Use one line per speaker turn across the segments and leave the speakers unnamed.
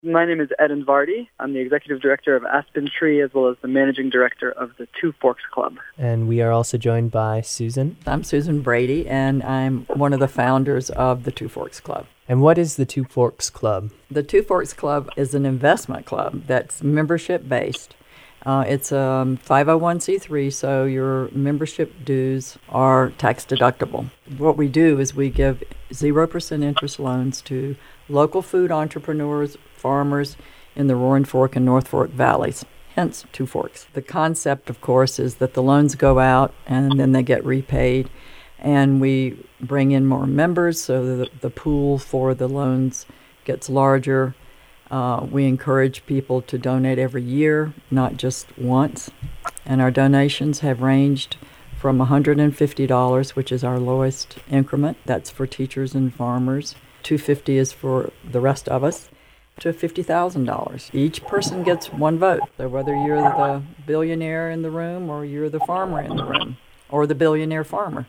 My name is Eden Vardy. I'm the Executive Director of Aspen Tree as well as the Managing Director of the Two Forks Club.
And we are also joined by Susan.
I'm Susan Brady, and I'm one of the founders of the Two Forks Club.
And what is the Two Forks Club?
The Two Forks Club is an investment club that's membership-based. It's a 501c3, so your membership dues are tax-deductible. What we do is we give 0% interest loans to local food entrepreneurs, farmers in the Roaring Fork and North Fork valleys, hence Two Forks. The concept, of course, is that the loans go out and then they get repaid, and we bring in more members so that the pool for the loans gets larger. We encourage people to donate every year, not just once. And our donations have ranged from $150, which is our lowest increment. That's for teachers and farmers. $250 is for the rest of us, to $50,000. Each person gets one vote. So whether you're the billionaire in the room or you're the farmer in the room or the billionaire farmer.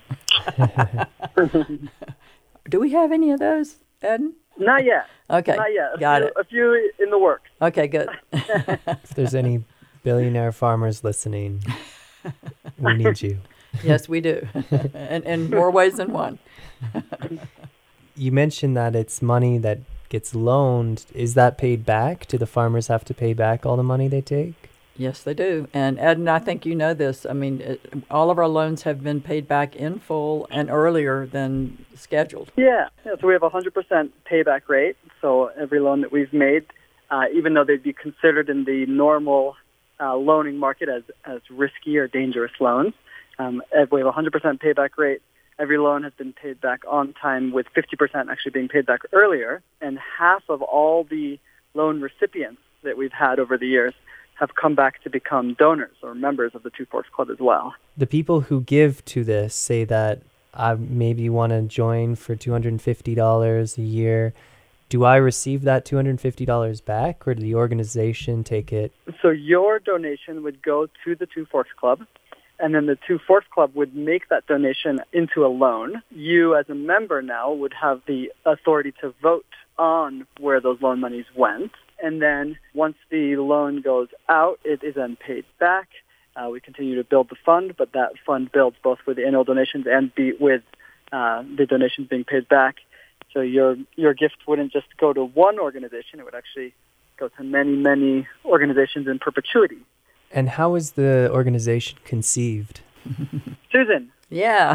Do we have any of those, Eden?
Not yet.
Okay.
Not yet.
Got it.
A few in the works.
Okay, good.
If there's any billionaire farmers listening, we need you.
Yes, we do. And in more ways than one.
You mentioned that it's money that gets loaned. Is that paid back? Do the farmers have to pay back all the money they take?
Yes, they do. And Ed, I think you know this. I mean, all of our loans have been paid back in full and earlier than scheduled.
Yeah, so we have a 100% payback rate. So every loan that we've made, even though they'd be considered in the normal loaning market as risky or dangerous loans, we have a 100% payback rate. Every loan has been paid back on time, with 50% actually being paid back earlier. And half of all the loan recipients that we've had over the years have come back to become donors or members of the Two Forks Club as well.
The people who give to this say that I maybe want to join for $250 a year. Do I receive that $250 back, or do the organization take it?
So your donation would go to the Two Forks Club, and then the Two Forks Club would make that donation into a loan. You, as a member now, would have the authority to vote on where those loan monies went. And then once the loan goes out, it is then paid back. We continue to build the fund, but that fund builds both with the annual donations and with the donations being paid back. So your gift wouldn't just go to one organization. It would actually go to many, many organizations in perpetuity.
And how is the organization conceived?
Susan.
Yeah.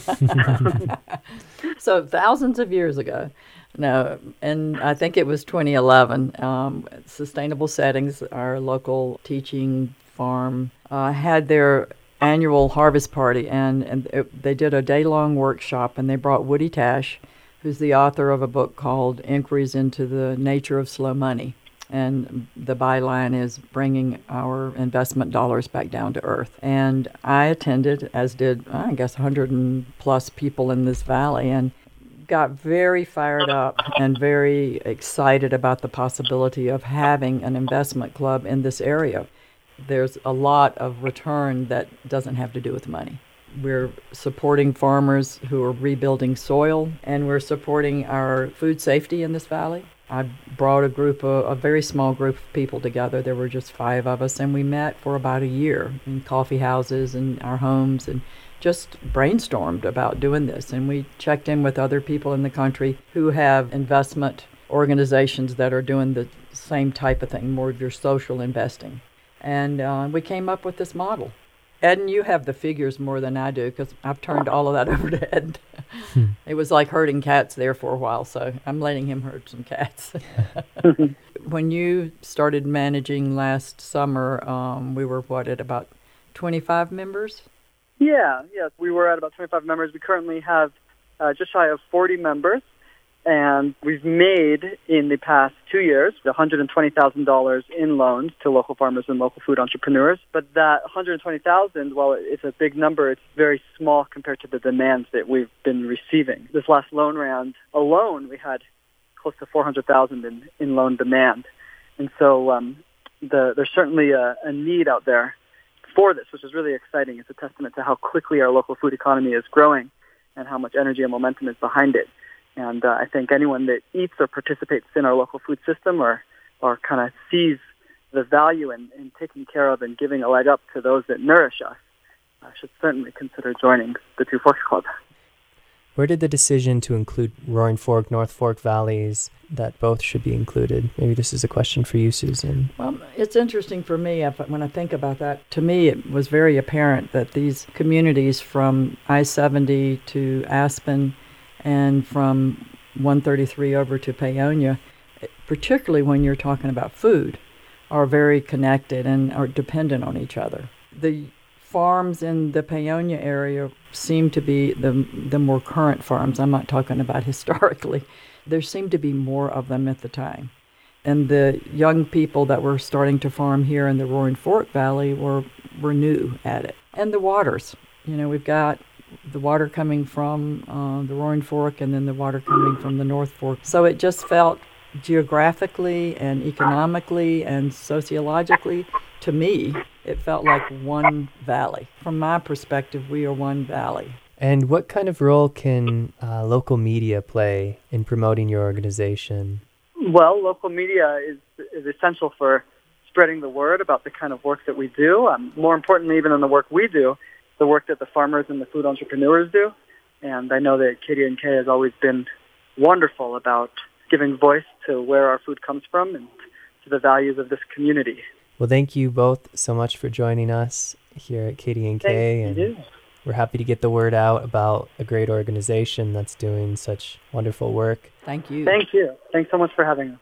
So thousands of years ago. No, and I think it was 2011. Sustainable Settings, our local teaching farm, had their annual harvest party, and they did a day-long workshop, and they brought Woody Tash, who's the author of a book called Inquiries into the Nature of Slow Money. And the byline is bringing our investment dollars back down to earth. And I attended, as did, I guess, 100 and plus people in this valley, and got very fired up and very excited about the possibility of having an investment club in this area. There's a lot of return that doesn't have to do with money. We're supporting farmers who are rebuilding soil, and we're supporting our food safety in this valley. I brought a very small group of people together. There were just 5 of us, and we met for about a year in coffee houses and our homes and just brainstormed about doing this. And we checked in with other people in the country who have investment organizations that are doing the same type of thing, more of your social investing. And we came up with this model. Ed, you have the figures more than I do because I've turned all of that over to Ed. It was like herding cats there for a while, so I'm letting him herd some cats. When you started managing last summer, we were, at about 25 members?
Yes, we were at about 25 members. We currently have just shy of 40 members, and we've made, in the past 2 years, $120,000 in loans to local farmers and local food entrepreneurs. But that $120,000, while it's a big number, it's very small compared to the demands that we've been receiving. This last loan round alone, we had close to $400,000 in loan demand. And so there's certainly a need out there for this, which is really exciting. It's a testament to how quickly our local food economy is growing and how much energy and momentum is behind it. And I think anyone that eats or participates in our local food system or or kind of sees the value in taking care of and giving a leg up to those that nourish us should certainly consider joining the Two Forks Club.
Where did the decision to include Roaring Fork, North Fork valleys, that both should be included? Maybe this is a question for you, Susan.
Well, it's interesting for me when I think about that. To me, it was very apparent that these communities from I-70 to Aspen and from 133 over to Paonia, particularly when you're talking about food, are very connected and are dependent on each other. The farms in the Paonia area seem to be the more current farms. I'm not talking about historically. There seemed to be more of them at the time. And the young people that were starting to farm here in the Roaring Fork Valley were new at it. And the waters. We've got the water coming from the Roaring Fork and then the water coming from the North Fork. So it just felt geographically and economically and sociologically, to me, it felt like one valley. From my perspective, we are one valley.
And what kind of role can local media play in promoting your organization?
Well, local media is essential for spreading the word about the kind of work that we do. More importantly, even than the work we do, the work that the farmers and the food entrepreneurs do. And I know that KDNK has always been wonderful about giving voice to where our food comes from and to the values of this community.
Well, thank you both so much for joining us here at KDNK.
Thank you.
We're happy to get the word out about a great organization that's doing such wonderful work.
Thank you.
Thank you. Thanks so much for having us.